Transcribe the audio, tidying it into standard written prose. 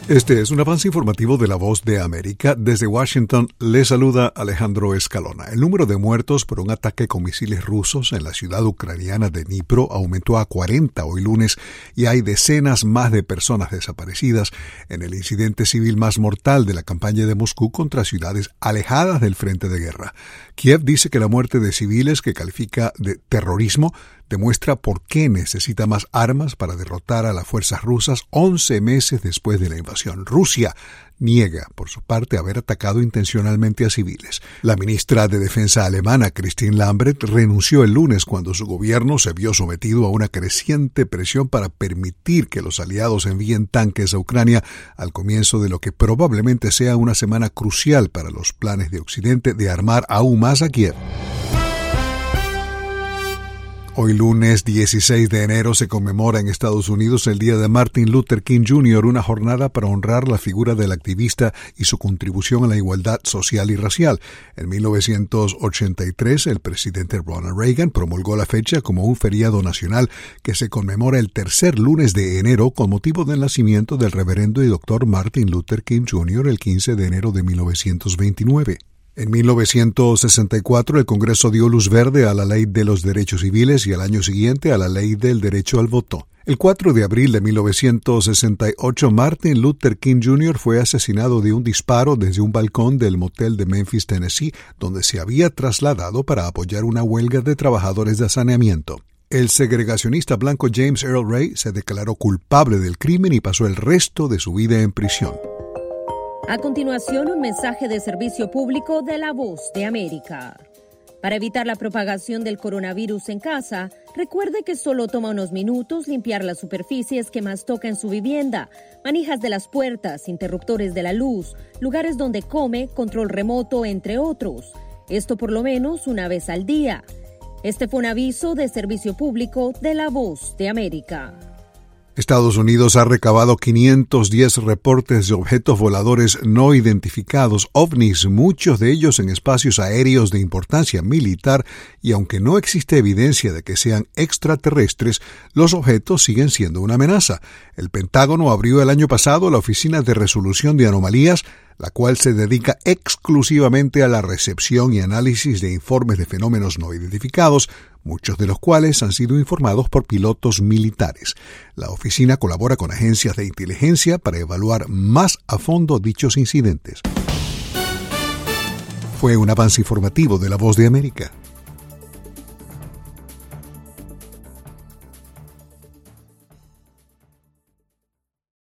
Este es un avance informativo de La Voz de América. Desde Washington le saluda Alejandro Escalona. El número de muertos por un ataque con misiles rusos en la ciudad ucraniana de Dnipro aumentó a 40 hoy lunes y hay decenas más de personas desaparecidas en el incidente civil más mortal de la campaña de Moscú contra ciudades alejadas del frente de guerra. Kiev dice que la muerte de civiles, que califica de terrorismo, demuestra por qué necesita más armas para derrotar a las fuerzas rusas 11 meses después de la invasión. Rusia niega, por su parte, haber atacado intencionalmente a civiles. La ministra de Defensa alemana, Christine Lambrecht, renunció el lunes cuando su gobierno se vio sometido a una creciente presión para permitir que los aliados envíen tanques a Ucrania al comienzo de lo que probablemente sea una semana crucial para los planes de Occidente de armar aún más a Kiev. Hoy lunes 16 de enero se conmemora en Estados Unidos el Día de Martin Luther King Jr., una jornada para honrar la figura del activista y su contribución a la igualdad social y racial. En 1983, el presidente Ronald Reagan promulgó la fecha como un feriado nacional que se conmemora el tercer lunes de enero con motivo del nacimiento del reverendo y doctor Martin Luther King Jr. el 15 de enero de 1929. En 1964, el Congreso dio luz verde a la Ley de los Derechos Civiles y al año siguiente a la Ley del Derecho al Voto. El 4 de abril de 1968, Martin Luther King Jr. fue asesinado de un disparo desde un balcón del motel de Memphis, Tennessee, donde se había trasladado para apoyar una huelga de trabajadores de saneamiento. El segregacionista blanco James Earl Ray se declaró culpable del crimen y pasó el resto de su vida en prisión. A continuación, un mensaje de servicio público de La Voz de América. Para evitar la propagación del coronavirus en casa, recuerde que solo toma unos minutos limpiar las superficies que más toca en su vivienda, manijas de las puertas, interruptores de la luz, lugares donde come, control remoto, entre otros. Esto por lo menos una vez al día. Este fue un aviso de servicio público de La Voz de América. Estados Unidos ha recabado 510 reportes de objetos voladores no identificados, ovnis, muchos de ellos en espacios aéreos de importancia militar, y aunque no existe evidencia de que sean extraterrestres, los objetos siguen siendo una amenaza. El Pentágono abrió el año pasado la Oficina de Resolución de Anomalías, la cual se dedica exclusivamente a la recepción y análisis de informes de fenómenos no identificados, muchos de los cuales han sido informados por pilotos militares. La oficina colabora con agencias de inteligencia para evaluar más a fondo dichos incidentes. Fue un avance informativo de La Voz de América.